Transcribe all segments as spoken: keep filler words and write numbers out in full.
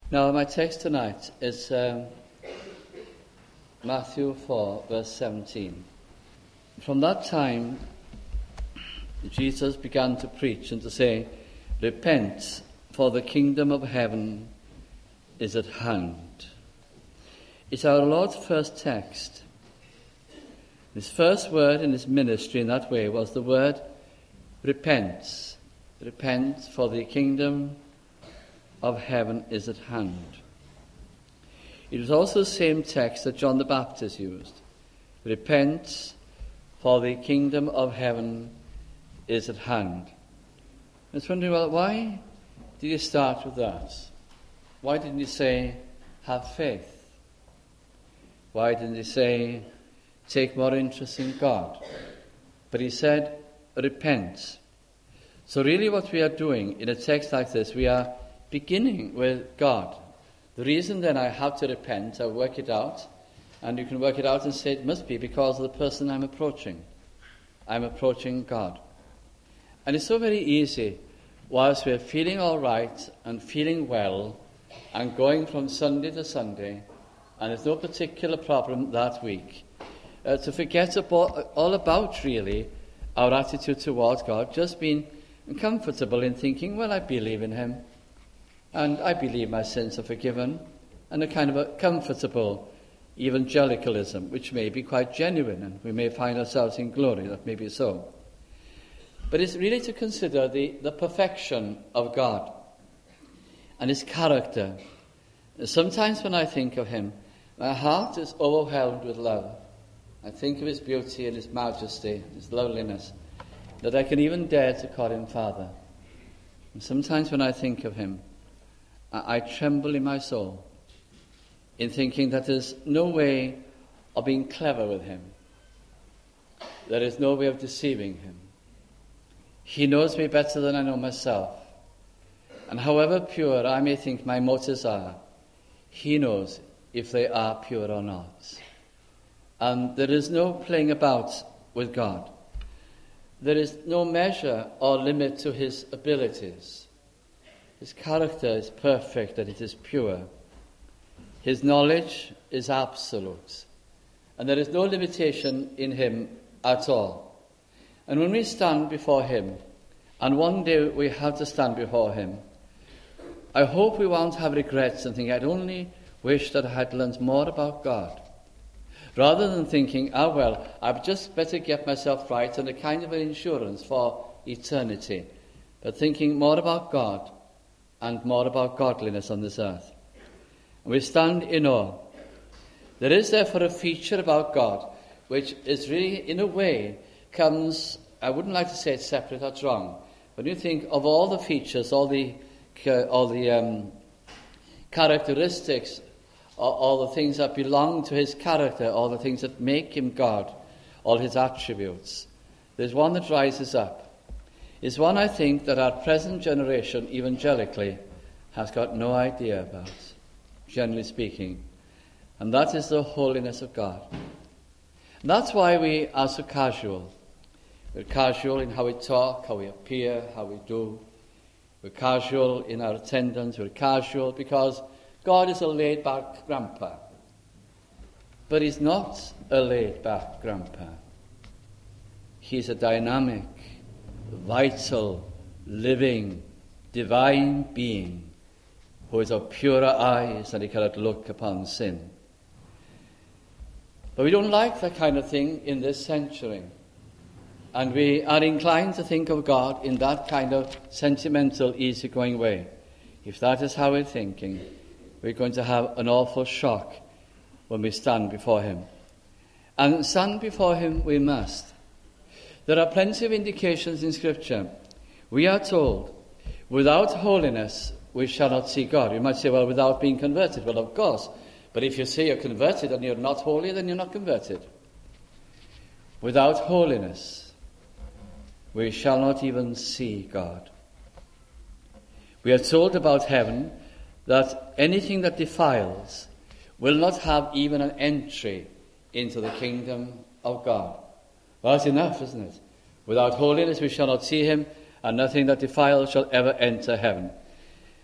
Now, my text tonight is um, Matthew four, verse seventeen. From that time, Jesus began to preach and to say, "Repent, for the kingdom of heaven is at hand." It's our Lord's first text. His first word in his ministry in that way was the word repent. Repent, for the kingdom of heaven is at hand. It was also the same text that John the Baptist used. Repent, for the kingdom of heaven is at hand. I was wondering, well, why did he start with that? Why didn't he say, have faith? Why didn't he say, take more interest in God? But he said, repent. So really what we are doing in a text like this, we are beginning with God. The reason then I have to repent, I work it out, and you can work it out and say it must be because of the person I'm approaching. I'm approaching God. And it's so very easy, whilst we're feeling all right and feeling well and going from Sunday to Sunday, and there's no particular problem that week, uh, to forget about, all about really our attitude towards God, just being comfortable in thinking, well, I believe in him, and I believe my sins are forgiven, and a kind of a comfortable evangelicalism, which may be quite genuine, and we may find ourselves in glory, that may be so. But it's really to consider the, the perfection of God and his character. Sometimes when I think of him, my heart is overwhelmed with love. I think of his beauty and his majesty, his loveliness, that I can even dare to call him Father. And sometimes when I think of him, I, I tremble in my soul in thinking that there's no way of being clever with him. There is no way of deceiving him. He knows me better than I know myself. And however pure I may think my motives are, he knows if they are pure or not. And there is no playing about with God. There is no measure or limit to his abilities. His character is perfect and it is pure. His knowledge is absolute. And there is no limitation in him at all. And when we stand before him, and one day we have to stand before him, I hope we won't have regrets and think, I'd only wish that I had learned more about God. Rather than thinking, ah, well, I'd just better get myself right and a kind of an insurance for eternity. But thinking more about God and more about godliness on this earth. And we stand in awe. There is therefore a feature about God which is really, in a way, comes, I wouldn't like to say it's separate, that's wrong. When you think of all the features, all the, uh, all the um, characteristics, all the things that belong to his character, all the things that make him God, all his attributes, there's one that rises up. It's one, I think, that our present generation, evangelically, has got no idea about, generally speaking. And that is the holiness of God. And that's why we are so casual. We're casual in how we talk, how we appear, how we do. We're casual in our attendance. We're casual because God is a laid-back grandpa. But he's not a laid-back grandpa. He's a dynamic, vital, living, divine being who is of purer eyes than he cannot look upon sin. But we don't like that kind of thing in this century. And we are inclined to think of God in that kind of sentimental, easygoing way. If that is how we're thinking, we're going to have an awful shock when we stand before him. And stand before him we must. There are plenty of indications in Scripture. We are told, without holiness we shall not see God. You might say, well, without being converted. Well, of course. But if you say you're converted and you're not holy, then you're not converted. Without holiness we shall not even see God. We are told about heaven that anything that defiles will not have even an entry into the kingdom of God. Well, that's enough, isn't it? Without holiness we shall not see him, and nothing that defiles shall ever enter heaven.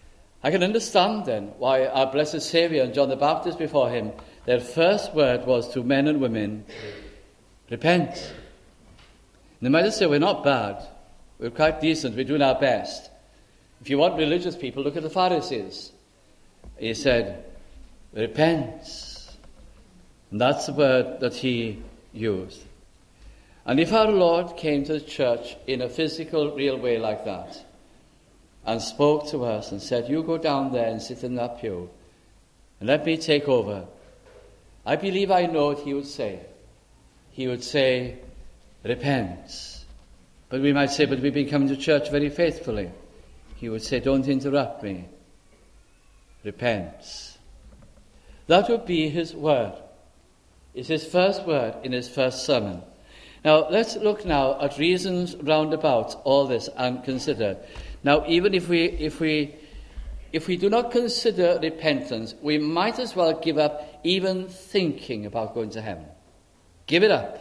I can understand then why our blessed Saviour and John the Baptist before him, their first word was to men and women, repent. And they might have said, we're not bad, we're quite decent, we're doing our best. If you want religious people, look at the Pharisees. He said, repent. And that's the word that he used. And if our Lord came to the church in a physical, real way like that, and spoke to us and said, you go down there and sit in that pew, and let me take over, I believe I know what he would say. He would say, repent. But we might say, but we've been coming to church very faithfully. He would say, don't interrupt me. Repent. That would be his word. It's his first word in his first sermon. Now, let's look now at reasons round about all this and consider. Now, even if we if we if we do not consider repentance, we might as well give up even thinking about going to heaven. Give it up.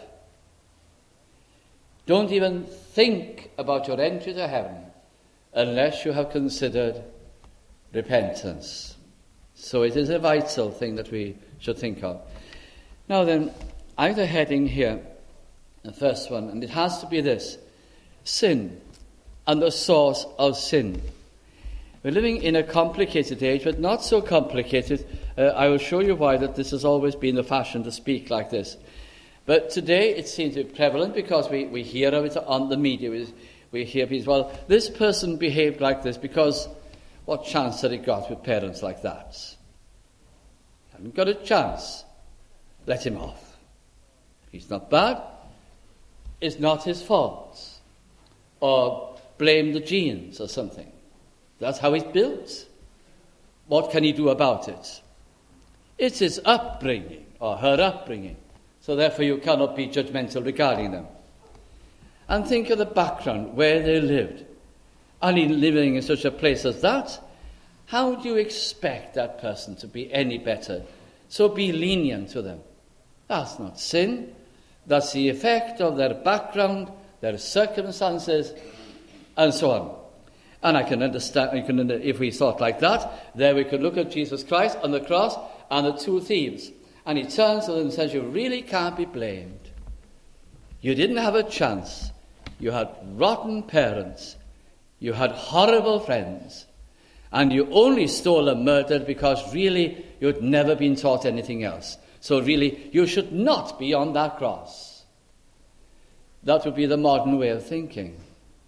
Don't even think about your entry to heaven unless you have considered repentance. So it is a vital thing that we should think of. Now then, I have a heading here, the first one, and it has to be this: sin and the source of sin. We're living in a complicated age, but not so complicated. Uh, I will show you why that this has always been the fashion to speak like this. But today it seems to be prevalent because we, we hear of it on the media. We, we hear people, well, this person behaved like this because what chance had he got with parents like that? He hadn't got a chance. Let him off. He's not bad. It's not his fault. Or blame the genes or something. That's how he's built. What can he do about it? It's his upbringing or her upbringing. So therefore you cannot be judgmental regarding them. And think of the background, where they lived. And in living in such a place as that, how do you expect that person to be any better? So be lenient to them. That's not sin. That's the effect of their background, their circumstances, and so on. And I can understand, you can, if we thought like that, there we could look at Jesus Christ on the cross and the two thieves. And he turns to them and says, you really can't be blamed. You didn't have a chance. You had rotten parents. You had horrible friends. And you only stole and murdered because really you'd never been taught anything else. So really, you should not be on that cross. That would be the modern way of thinking.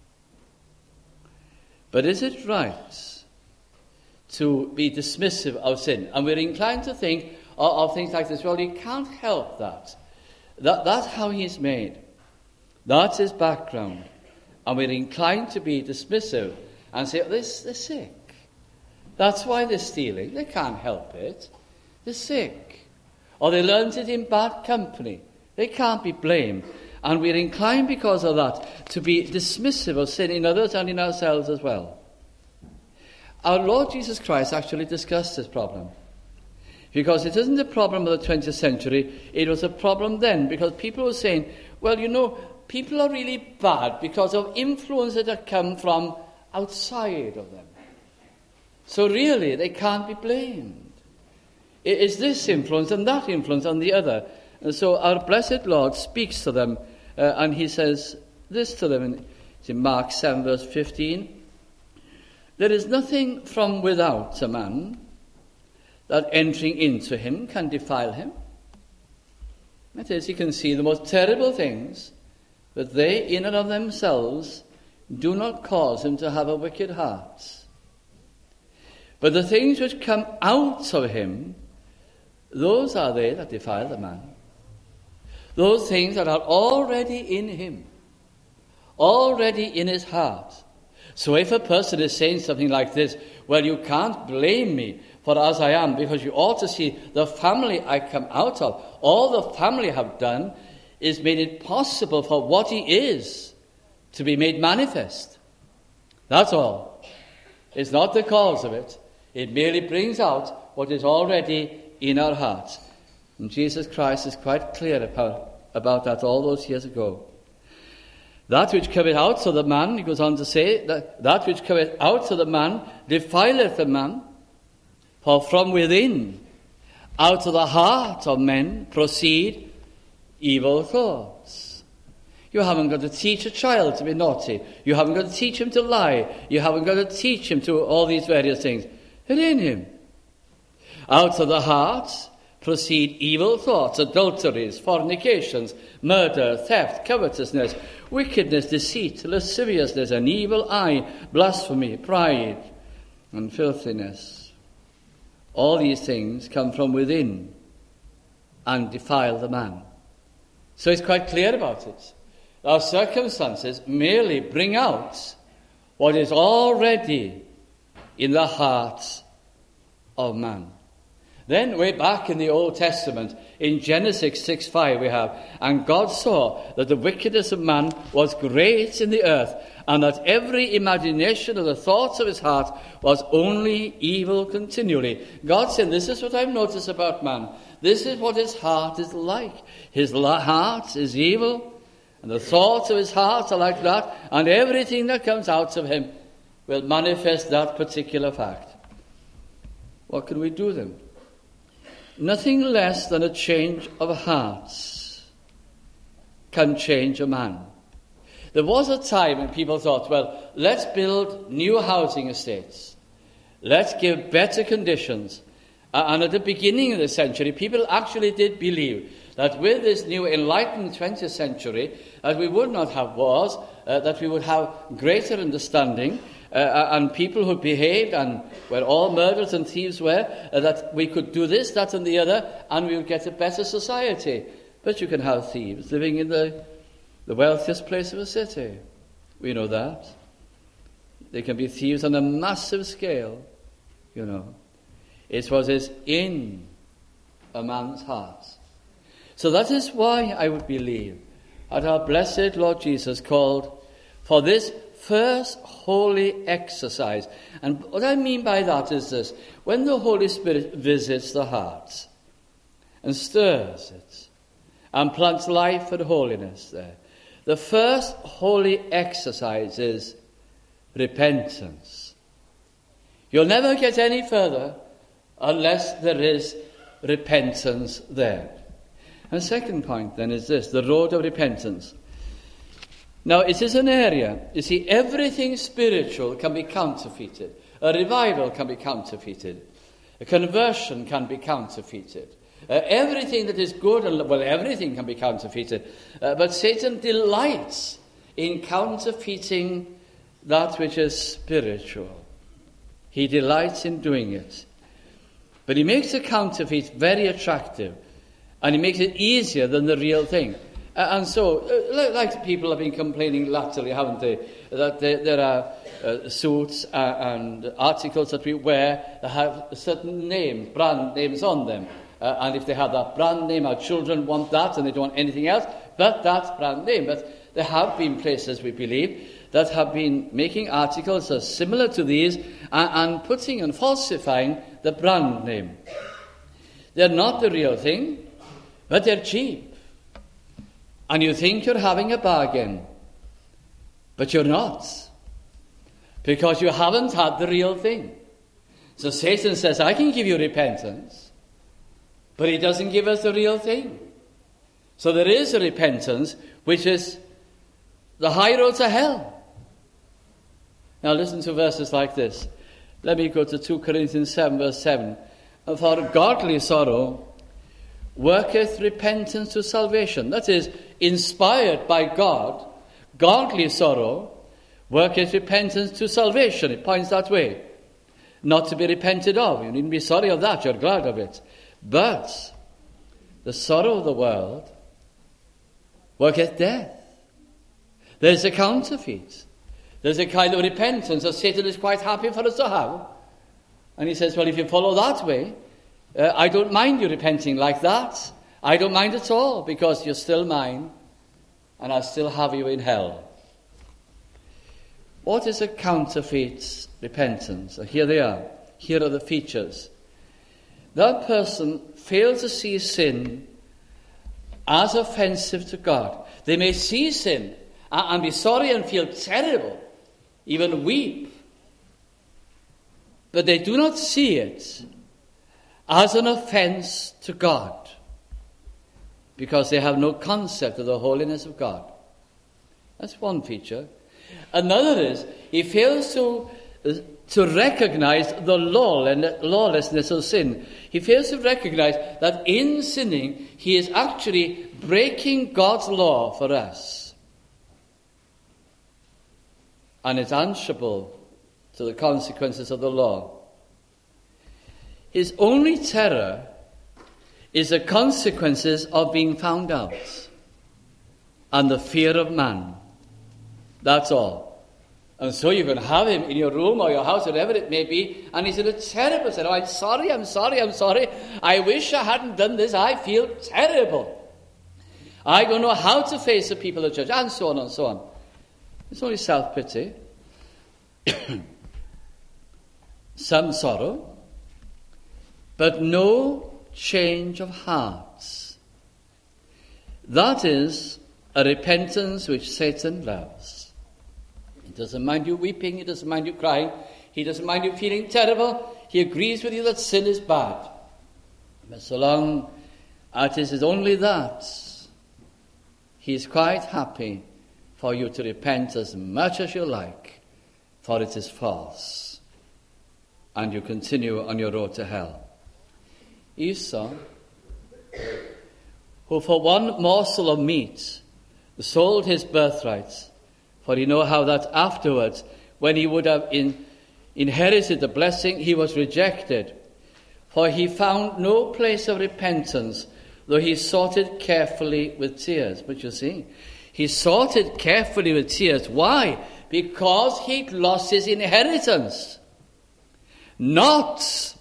But is it right to be dismissive of sin? And we're inclined to think of, of things like this. Well, you can't help that. that. That's how he's made. That's his background. And we're inclined to be dismissive and say, oh, they're, they're sick. That's why they're stealing. They can't help it. They're sick. Or they learned it in bad company. They can't be blamed. And we're inclined because of that to be dismissive of sin in others and in ourselves as well. Our Lord Jesus Christ actually discussed this problem. Because it isn't a problem of the twentieth century, it was a problem then. Because people were saying, well, you know, people are really bad because of influence that have come from outside of them. So really, they can't be blamed. It is this influence and that influence and the other. And so our blessed Lord speaks to them, uh, and he says this to them in, in Mark seven, verse fifteen. There is nothing from without a man that entering into him can defile him. That is, he can see the most terrible things, but they in and of themselves do not cause him to have a wicked heart. But the things which come out of him, those are they that defile the man. Those things that are already in him, already in his heart. So if a person is saying something like this, well, you can't blame me for as I am, because you ought to see the family I come out of. All the family have done is made it possible for what he is to be made manifest. That's all. It's not the cause of it. It merely brings out what is already in our hearts. And Jesus Christ is quite clear about, about that all those years ago. That which cometh out of the man, he goes on to say, that, that which cometh out of the man defileth the man, For from within, out of the heart of men, proceed evil thoughts. You haven't got to teach a child to be naughty. You haven't got to teach him to lie. You haven't got to teach him to all these various things. It's in him. Out of the heart proceed evil thoughts, adulteries, fornications, murder, theft, covetousness, wickedness, deceit, lasciviousness, an evil eye, blasphemy, pride, and filthiness. All these things come from within and defile the man. So he's quite clear about it. Our circumstances merely bring out what is already in the heart of man. Then, way back in the Old Testament, in Genesis six five we have, and God saw that the wickedness of man was great in the earth, and that every imagination of the thoughts of his heart was only evil continually. God said, this is what I've noticed about man. This is what his heart is like. His heart is evil, and the thoughts of his heart are like that, and everything that comes out of him will manifest that particular fact. What can we do then? Nothing less than a change of hearts can change a man. There was a time when people thought, well, let's build new housing estates. Let's give better conditions. Uh, and at the beginning of the century, people actually did believe that with this new enlightened twentieth century, that we would not have wars, uh, that we would have greater understanding, Uh, and people who behaved and where all murderers and thieves were, uh, that we could do this, that and the other, and we would get a better society. But you can have thieves living in the, the wealthiest place of a city. We know that. They can be thieves on a massive scale, you know. It's what is in a man's heart. So that is why I would believe that our blessed Lord Jesus called for this first holy exercise. And what I mean by that is this: when the Holy Spirit visits the heart and stirs it and plants life and holiness there, the first holy exercise is repentance. You'll never get any further unless there is repentance there. And second point then is this: the road of repentance. Now, it is an area, you see, everything spiritual can be counterfeited. A revival can be counterfeited. A conversion can be counterfeited. Uh, everything that is good, and well, everything can be counterfeited. Uh, but Satan delights in counterfeiting that which is spiritual. He delights in doing it. But he makes the counterfeit very attractive, and he makes it easier than the real thing. Uh, and so, uh, like people have been complaining latterly, haven't they, that there, there are uh, suits uh, and articles that we wear that have certain names, brand names on them. Uh, and if they have that brand name, our children want that and they don't want anything else but that brand name. But there have been places, we believe, that have been making articles that are similar to these and, and putting and falsifying the brand name. They're not the real thing, but they're cheap. And you think you're having a bargain, but you're not, because you haven't had the real thing. So Satan says, I can give you repentance, but he doesn't give us the real thing. So there is a repentance which is the high road to hell. Now listen to verses like this. Let me go to two Corinthians seven, verse seven. For godly sorrow worketh repentance to salvation. That is, inspired by God, godly sorrow worketh repentance to salvation. It points that way. Not to be repented of. You needn't be sorry of that, you're glad of it. But the sorrow of the world worketh death. There's a counterfeit. There's a kind of repentance that Satan is quite happy for us to have. And he says, well, if you follow that way, Uh, I don't mind you repenting like that. I don't mind at all, because you're still mine, and I still have you in hell. What is a counterfeit repentance? Here they are. Here are the features. That person fails to see sin as offensive to God. They may see sin and be sorry and feel terrible, even weep, but they do not see it as an offense to God, because they have no concept of the holiness of God. That's one feature. Another is he fails to to recognize the law and the lawlessness of sin. He fails to recognize that in sinning he is actually breaking God's law for us, and is answerable to the consequences of the law. His only terror is the consequences of being found out and the fear of man. That's all. And so you can have him in your room or your house, whatever it may be, and he's in a terrible state. Oh, I'm sorry, I'm sorry, I'm sorry. I wish I hadn't done this. I feel terrible. I don't know how to face the people of the church, and so on and so on. It's only self-pity. Some sorrow, but no change of hearts. That is a repentance which Satan loves. He doesn't mind you weeping, he doesn't mind you crying, he doesn't mind you feeling terrible. He agrees with you that sin is bad. But so long as it is only that, he is quite happy for you to repent as much as you like, for it is false, and you continue on your road to hell. Esau, who for one morsel of meat sold his birthright, for you know how that afterwards, when he would have in, inherited the blessing, he was rejected. For he found no place of repentance, though he sought it carefully with tears. But you see, he sought it carefully with tears. Why? Because he'd lost his inheritance. Not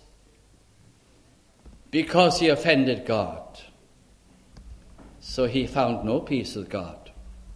because he offended God. So he found no peace with God.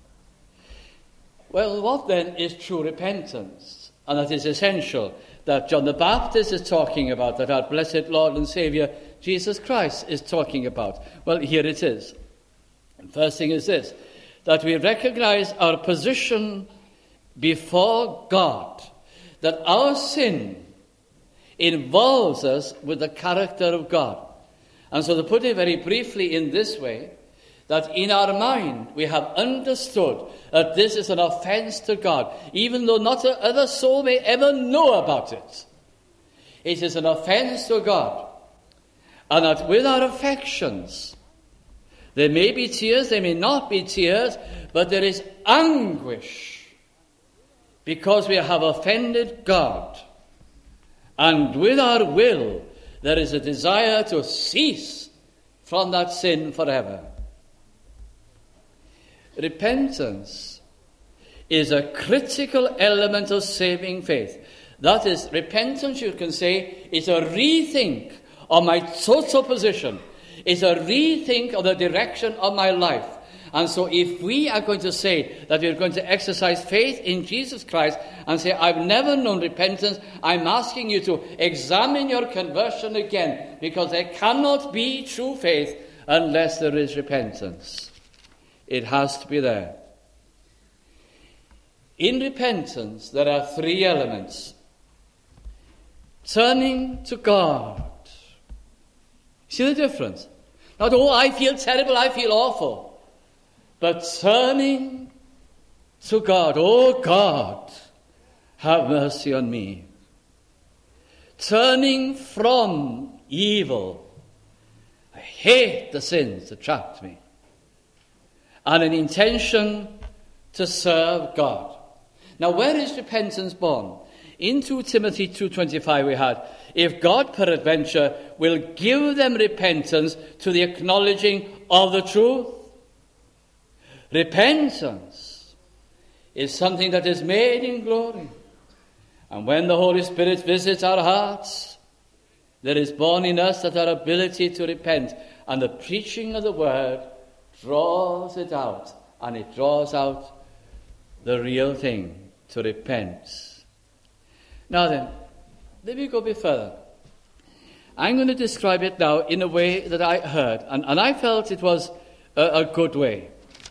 Well, what then is true repentance? And that is essential, that John the Baptist is talking about, that our blessed Lord and Saviour Jesus Christ is talking about. Well, here it is. The first thing is this, that we recognize our position before God, that our sin involves us with the character of God. And so to put it very briefly in this way, that in our mind we have understood that this is an offense to God, even though not a other soul may ever know about it. It is an offense to God. And that with our affections, there may be tears, there may not be tears, but there is anguish because we have offended God. And with our will, there is a desire to cease from that sin forever. Repentance is a critical element of saving faith. That is, repentance, you can say, is a rethink of my total position. It's a rethink of the direction of my life. And so if we are going to say that we're going to exercise faith in Jesus Christ and say, I've never known repentance, I'm asking you to examine your conversion again, because there cannot be true faith unless there is repentance. It has to be there. In repentance, there are three elements. Turning to God. See the difference? Not, oh, I feel terrible, I feel awful. But turning to God. Oh, God, have mercy on me. Turning from evil. I hate the sins that trapped me. And an intention to serve God. Now, where is repentance born? In Second Timothy two twenty-five we had, if God peradventure will give them repentance to the acknowledging of the truth. Repentance is something that is made in glory. And when the Holy Spirit visits our hearts, there is born in us that our ability to repent. And the preaching of the word draws it out, and it draws out the real thing, to repent. Now then, let me go a bit further. I'm going to describe it now in a way that I heard, and, and I felt it was a, a good way.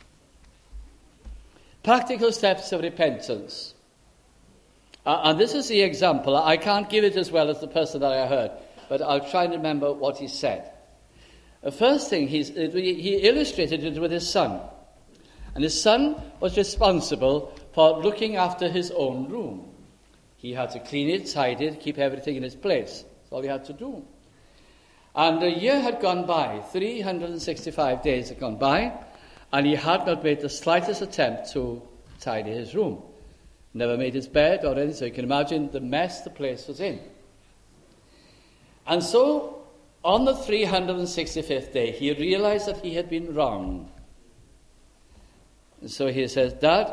Practical steps of repentance. Uh, and this is the example. I can't give it as well as the person that I heard. but I'll try and remember what he said. The first thing, he's, he illustrated it with his son. And his son was responsible for looking after his own room. He had to clean it, tidy it, keep everything in its place. That's all he had to do. And a year had gone by, three hundred sixty-five days had gone by, and he had not made the slightest attempt to tidy his room. Never made his bed or anything, so you can imagine the mess the place was in. And so, on the three hundred sixty-fifth day, he realized that he had been wrong. And so he says, Dad,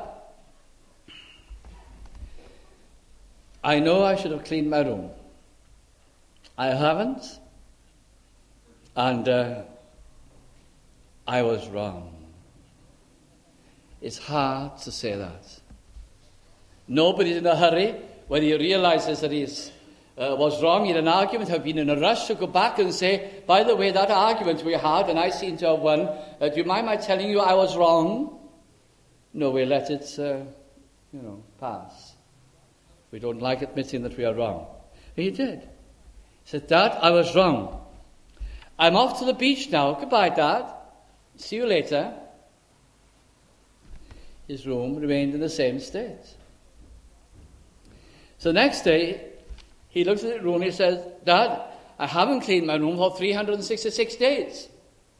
I know I should have cleaned my room. I haven't. And uh, I was wrong. It's hard to say that. Nobody's in a hurry when he realizes that he uh, was wrong in an argument, have been in a rush to go back and say, by the way, that argument we had, and I seem to have won, uh, do you mind my telling you I was wrong? No, we let it, uh, you know, pass. We don't like admitting that we are wrong. But he did. He said, Dad, I was wrong. I'm off to the beach now. Goodbye, Dad. See you later. His room remained in the same state. So the next day, he looks at the room and he says, Dad, I haven't cleaned my room for three hundred sixty-six days.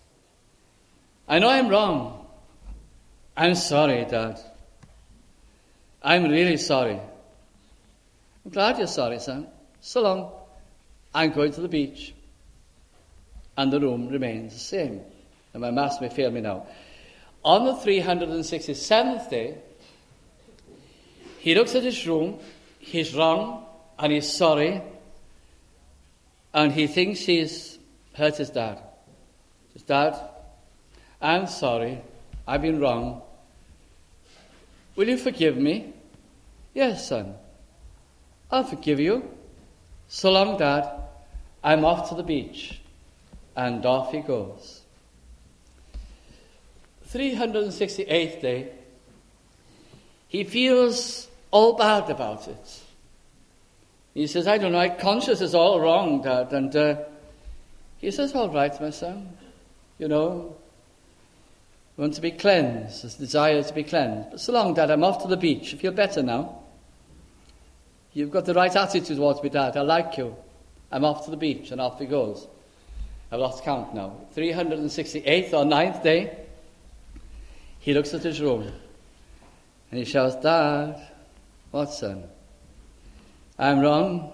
I know I'm wrong. I'm sorry, Dad. I'm really sorry. I'm glad you're sorry, son. So long. I'm going to the beach. And the room remains the same. And my maths may fail me now. On the three hundred sixty-seventh day, he looks at his room, he's wrong, and he's sorry, and he thinks he's hurt his dad. He says, Dad, I'm sorry, I've been wrong. Will you forgive me? Yes, son. I'll forgive you. So long, Dad. I'm off to the beach. And off he goes. three hundred sixty-eighth day, he feels all bad about it. He says, I don't know, my conscience is all wrong, Dad. And uh, he says, all right, my son. You know, I want to be cleansed, this desire to be cleansed. But so long, Dad, I'm off to the beach. I feel better now. You've got the right attitude towards me, Dad. I like you. I'm off to the beach, and off he goes. I've lost count now. three hundred sixty-eighth or ninth day, he looks at his room, and he shouts, Dad, what, son? I'm wrong.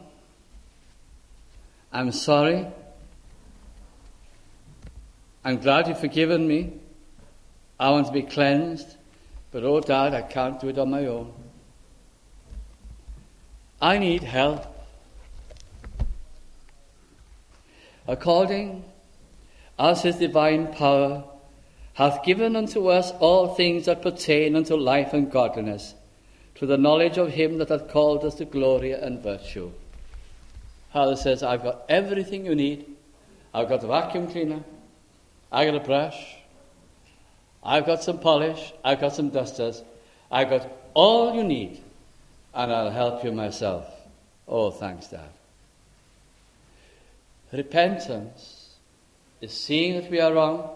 I'm sorry. I'm glad you've forgiven me. I want to be cleansed. But, oh, Dad, I can't do it on my own. I need help. According as his divine power hath given unto us all things that pertain unto life and godliness, to the knowledge of him that hath called us to glory and virtue. Father says, I've got everything you need. I've got the vacuum cleaner. I've got a brush. I've got some polish. I've got some dusters. I've got all you need, and I'll help you myself. Oh, thanks, Dad. Repentance is seeing that we are wrong,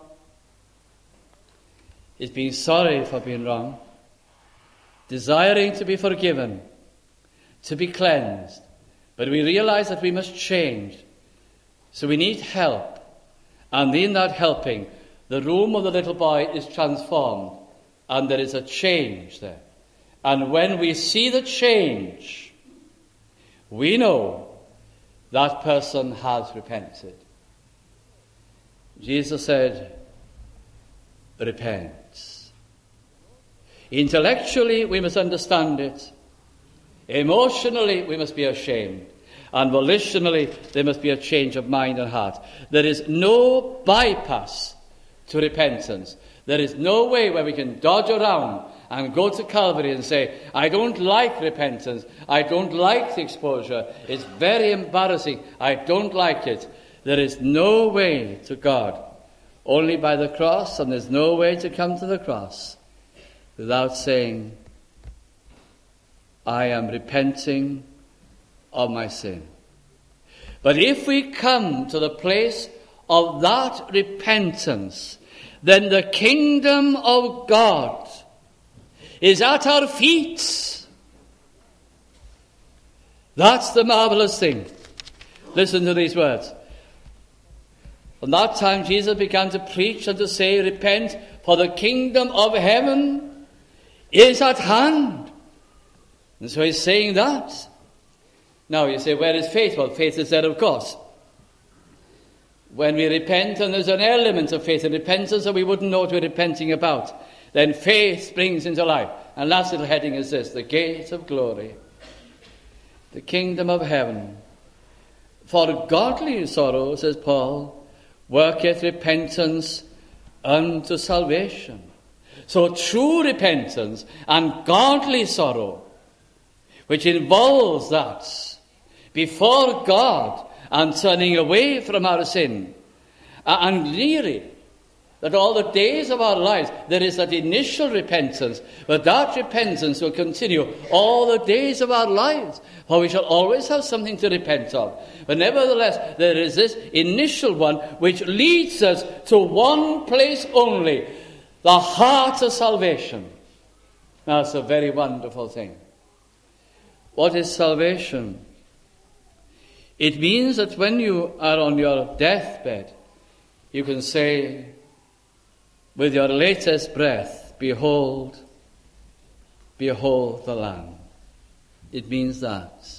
is being sorry for being wrong, desiring to be forgiven, to be cleansed. But we realize that we must change. So we need help. And in that helping, the room of the little boy is transformed. And there is a change there. And when we see the change, we know that person has repented. Jesus said, repent. Intellectually, we must understand it. Emotionally, we must be ashamed. And volitionally, there must be a change of mind and heart. There is no bypass to repentance. There is no way where we can dodge around and go to Calvary and say, I don't like repentance. I don't like the exposure. It's very embarrassing. I don't like it. There is no way to God. Only by the cross, and there's no way to come to the cross without saying, I am repenting of my sin. But if we come to the place of that repentance, then the kingdom of God is at our feet. That's the marvelous thing. Listen to these words. From that time Jesus began to preach and to say, repent, for the kingdom of heaven is at hand. And so he's saying that. Now you say, where is faith? Well, faith is there, of course. When we repent, and there's an element of faith in repentance that we wouldn't know what we're repenting about, then faith springs into life. And last little heading is this, the gate of glory, the kingdom of heaven. For godly sorrow, says Paul, worketh repentance unto salvation. So true repentance and godly sorrow, which involves that before God and turning away from our sin, and really that all the days of our lives there is that initial repentance, but that repentance will continue all the days of our lives, for we shall always have something to repent of. But nevertheless, there is this initial one which leads us to one place only, the heart of salvation. Now, it's a very wonderful thing. What is salvation? It means that when you are on your deathbed, you can say with your latest breath, behold, behold the Lamb. It means that.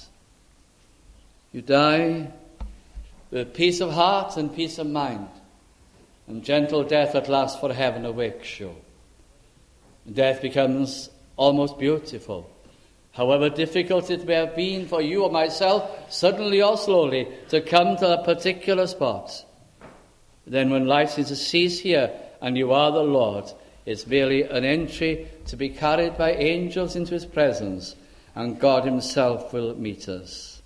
You die with peace of heart and peace of mind, and gentle death at last for heaven awakes you. Death becomes almost beautiful. However difficult it may have been for you or myself, suddenly or slowly, to come to a particular spot. Then when life seems to cease here, and you are the Lord, it's merely an entry to be carried by angels into his presence, and God himself will meet us.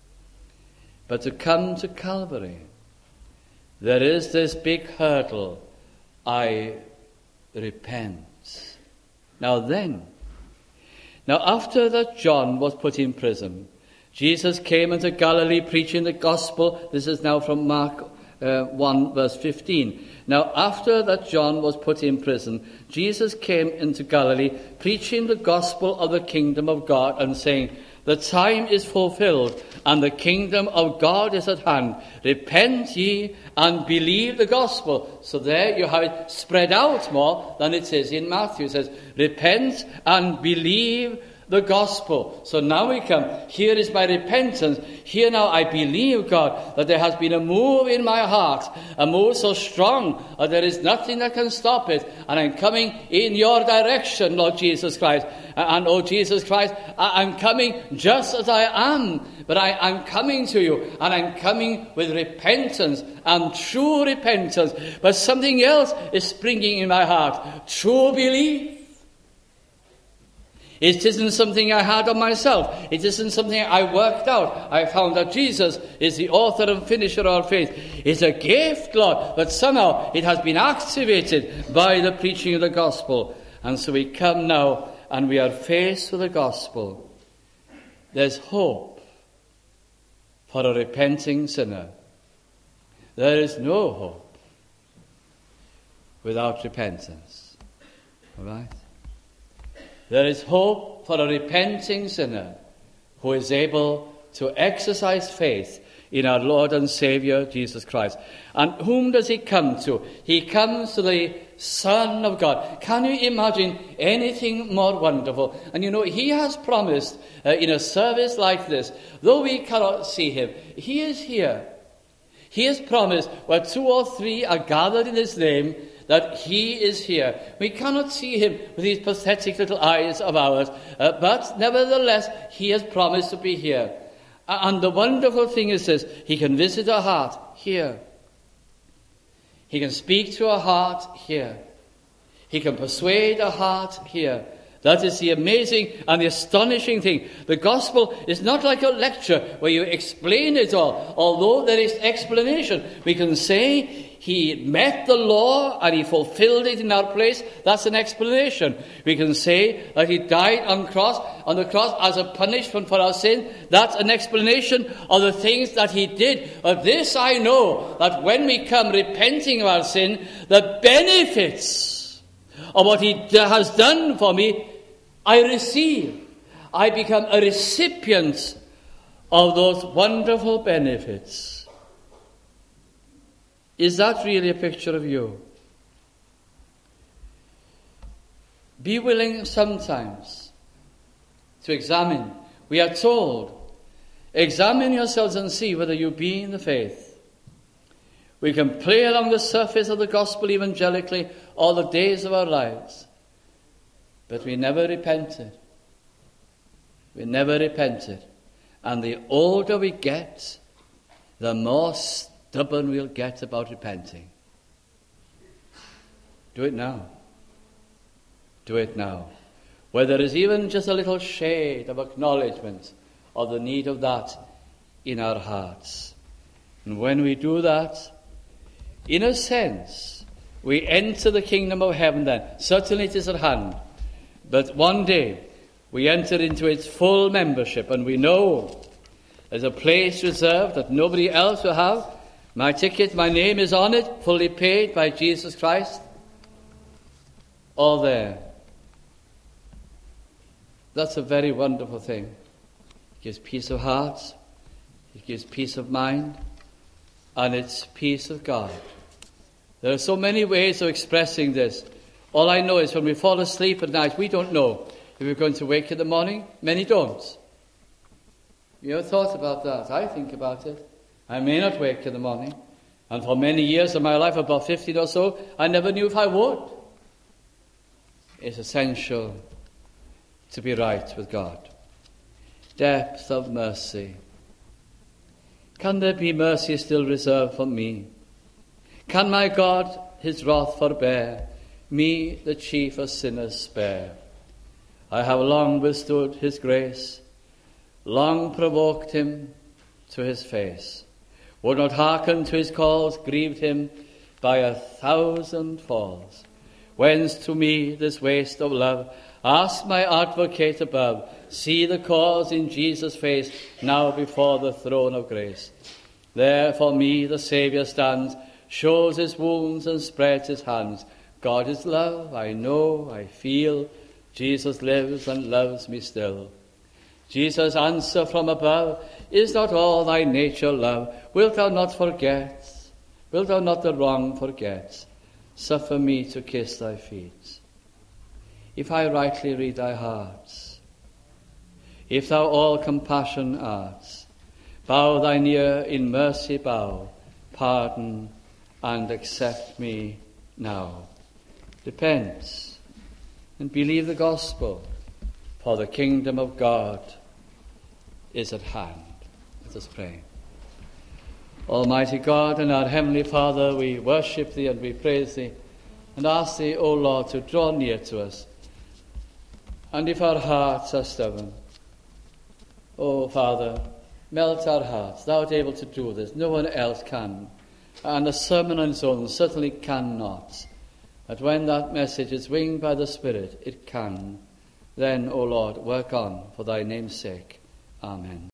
But to come to Calvary, there is this big hurdle, I repent. Now then, now after that John was put in prison, Jesus came into Galilee preaching the gospel. This is now from Mark uh, one verse fifteen. Now after that John was put in prison, Jesus came into Galilee preaching the gospel of the kingdom of God and saying, the time is fulfilled and the kingdom of God is at hand. Repent ye and believe the gospel. So there you have it spread out more than it is in Matthew. It says, repent and believe the gospel. So now we come, here is my repentance. Here now I believe, God, that there has been a move in my heart, a move so strong that there is nothing that can stop it. And I'm coming in your direction, Lord Jesus Christ. And, oh Jesus Christ, I'm coming just as I am. But I, I'm coming to you, and I'm coming with repentance and true repentance. But something else is springing in my heart, true belief. It isn't something I had on myself. It isn't something I worked out. I found that Jesus is the author and finisher of our faith. It's a gift, Lord, but somehow it has been activated by the preaching of the gospel. And so we come now and we are faced with the gospel. There's hope for a repenting sinner. There is no hope without repentance. All right? There is hope for a repenting sinner who is able to exercise faith in our Lord and Saviour, Jesus Christ. And whom does he come to? He comes to the Son of God. Can you imagine anything more wonderful? And you know, he has promised uh, in a service like this, though we cannot see him, he is here. He has promised where two or three are gathered in his name, that he is here. We cannot see him with these pathetic little eyes of ours, uh, but nevertheless, he has promised to be here. And the wonderful thing is this, he can visit our heart here. He can speak to our heart here. He can persuade our heart here. That is the amazing and the astonishing thing. The gospel is not like a lecture where you explain it all. Although there is explanation, we can say, he met the law and he fulfilled it in our place. That's an explanation. We can say that he died on cross, on the cross as a punishment for our sin. That's an explanation of the things that he did. But this I know, that when we come repenting of our sin, the benefits of what he has done for me, I receive. I become a recipient of those wonderful benefits. Is that really a picture of you? Be willing sometimes to examine. We are told, examine yourselves and see whether you be in the faith. We can play along the surface of the gospel evangelically all the days of our lives, but we never repented. We never repented. And the older we get, the more stubborn we'll get about repenting. Do it now. Do it now. Where there is even just a little shade of acknowledgement of the need of that in our hearts. And when we do that, in a sense, we enter the kingdom of heaven then. Certainly it is at hand. But one day, we enter into its full membership, and we know there's a place reserved that nobody else will have. My ticket, my name is on it, fully paid by Jesus Christ. All there. That's a very wonderful thing. It gives peace of heart, it gives peace of mind, and it's peace of God. There are so many ways of expressing this. All I know is when we fall asleep at night, we don't know if we're going to wake in the morning. Many don't. You ever thought about that? I think about it. I may not wake in the morning. And for many years of my life, about fifteen or so, I never knew if I would. It's essential to be right with God. Depth of mercy. Can there be mercy still reserved for me? Can my God his wrath forbear? Me, the chief of sinners, spare. I have long withstood his grace, long provoked him to his face. Would not hearken to his calls, grieved him by a thousand falls. Whence to me this waste of love? Ask my advocate above. See the cause in Jesus' face, now before the throne of grace. There for me the Saviour stands, shows his wounds and spreads his hands. God is love, I know, I feel. Jesus lives and loves me still. Jesus' answer from above, is not all thy nature love? Wilt thou not forget? Wilt thou not the wrong forget? Suffer me to kiss thy feet. If I rightly read thy heart, if thou all compassion art, bow thine ear in mercy bow, pardon and accept me now. Repent and believe the gospel, for the kingdom of God is at hand. Let us pray. Almighty God and our Heavenly Father, we worship thee and we praise thee and ask thee, O Lord, to draw near to us. And if our hearts are stubborn, O Father, melt our hearts. Thou art able to do this. No one else can. And a sermon on its own certainly cannot. But when that message is winged by the Spirit, it can. Then, O Lord, work on for thy name's sake. Amen.